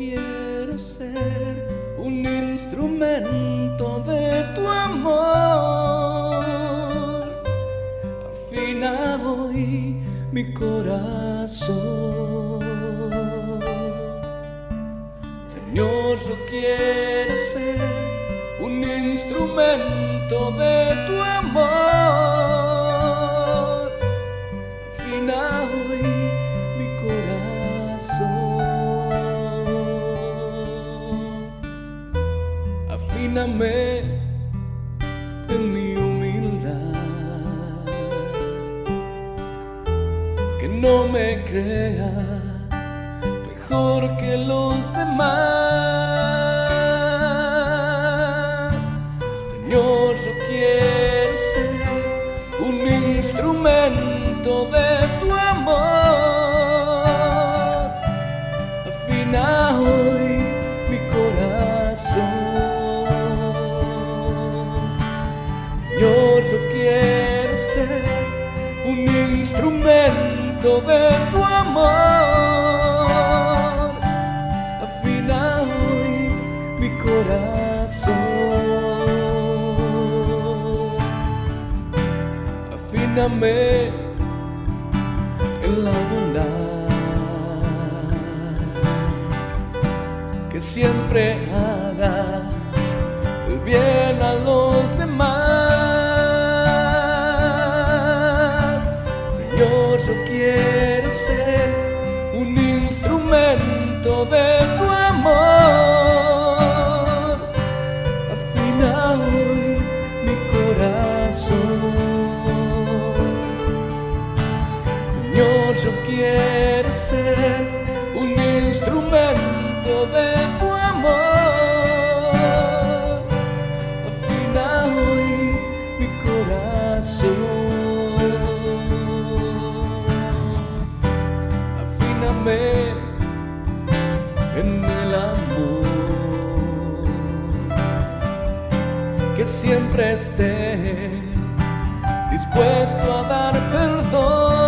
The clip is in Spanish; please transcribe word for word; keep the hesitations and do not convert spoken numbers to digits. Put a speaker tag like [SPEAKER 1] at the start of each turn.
[SPEAKER 1] quiero ser un instrumento de tu amor. Afina hoy mi corazón. Señor, yo quiero ser un instrumento de tu amor. Afina hoy mi corazón. Afíname en mi humildad, que no me crea mejor que los demás. Señor, yo quiero ser un instrumento de tu amor. Afina hoy mi corazón. Señor, yo quiero ser un instrumento de tu amor. Afina hoy mi corazón. Afíname en la bondad, que siempre haga el bien a los demás. Señor, yo quiero ser un instrumento de tu amor. Afina hoy mi corazón. Señor, yo quiero ser un instrumento de tu amor. Afina hoy mi corazón. Afíname en el amor, que siempre esté dispuesto a dar perdón.